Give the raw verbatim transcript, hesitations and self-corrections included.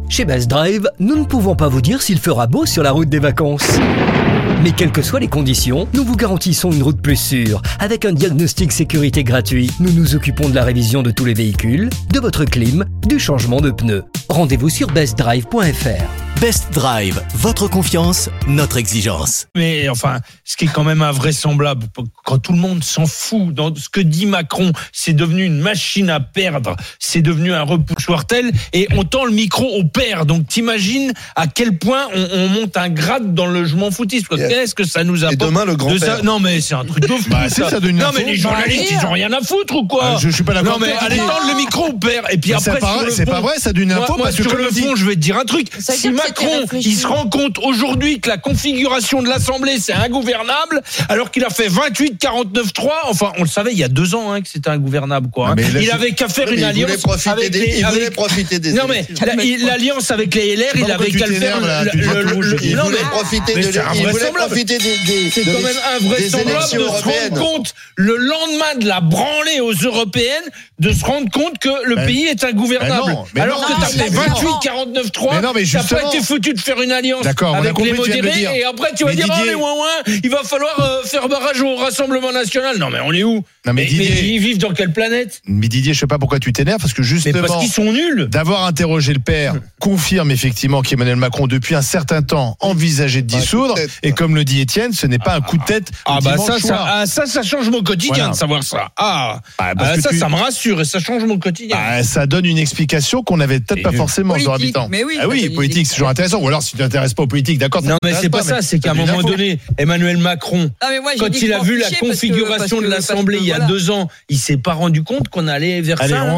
Chez Best Drive, nous ne pouvons pas vous dire s'il fera beau sur la route des vacances. Mais quelles que soient les conditions, nous vous garantissons une route plus sûre. Avec un diagnostic sécurité gratuit, nous nous occupons de la révision de tous les véhicules, de votre clim, du changement de pneus. Rendez-vous sur best drive point f r. Best Drive, votre confiance, notre exigence. Mais enfin, ce qui est quand même invraisemblable, quand tout le monde s'en fout, dans ce que dit Macron, c'est devenu une machine à perdre, c'est devenu un repoussoir tel, et on tend le micro au père. Donc t'imagines à quel point on, on monte un grade dans le je m'en foutisme. Qu'est-ce que ça nous apporte? Et demain le grand-père. Non mais c'est un truc de fou. Bah, ça, ça donne une non info. mais les journalistes ils ont rien à foutre ou quoi? Ah, je, je suis pas d'accord. Non mais allez tendre le micro au père. Et puis Mais après c'est pas, sur le c'est fond, pas vrai, ça donne une info moi, moi, parce que sur comme le dit- fond, je vais te dire un truc. Ça veut Si dire que c'était Macron, réfléchi. il se rend compte aujourd'hui que la configuration de l'Assemblée c'est ingouvernable, alors qu'il a fait vingt-huit quarante-neuf trois. Enfin, on le savait il y a deux ans hein, que c'était ingouvernable quoi. Hein. Mais là, il je- avait qu'à faire Non, mais une il voulait alliance profiter avec des- les. il voulait avec- profiter des Non mais élections. la- il- l'alliance avec les L R, il pourquoi avait tu qu'à le faire. t'énerves, là, le- tu le- vois, le- Il non voulait mais profiter mais de c'est il voulait invraisemblable. profiter des, des, C'est de quand même des invraisemblable élections de se européennes. rendre compte le lendemain de la branlée aux européennes de se rendre compte que le Ben- pays est ingouvernable. ben non, mais alors non, que t'as c'est fait pas vingt-huit quarante-neuf trois, Mais non, mais t'as pas justement- été foutu de faire une alliance D'accord, on a avec compris, les tu viens de le modérés dire. et après tu vas Mais dire Didier- oh les ouin ouin, il va falloir euh, faire barrage au Rassemblement National. Non mais on est où? Non, mais Didier- ils vivent dans quelle planète? Mais Didier, je sais pas pourquoi tu t'énerves parce que Mais justement parce qu'ils sont nuls. d'avoir interrogé le père confirme effectivement qu'Emmanuel Macron depuis un certain temps envisageait de Ouais, dissoudre coup de tête, et quoi. comme le dit Étienne, ce n'est pas un coup de tête. Ah le bah dimanche ça, ça, soir. ah, ça, ça change mon quotidien Voilà. de savoir ça. Ah, Ah, parce ah, que ça, tu- ça me rassure et ça change mon quotidien. Bah, ça donne une explication qu'on n'avait peut-être Et pas nul. forcément aux Politique, habitants. mais oui, ah ça oui, donne une politique, c'est toujours intéressant. Ou alors si tu t'intéresses pas aux politiques, d'accord. ça Non mais t'intéresse c'est pas ça, mais c'est qu'à un c'est une moment info. donné, Emmanuel Macron, Ah, mais moi, j'ai quand dit que il a je m'en vu la fichais parce que- configuration parce que- de parce que, l'Assemblée il y a voilà. deux ans, il s'est pas rendu compte qu'on allait vers Allez, ça. on,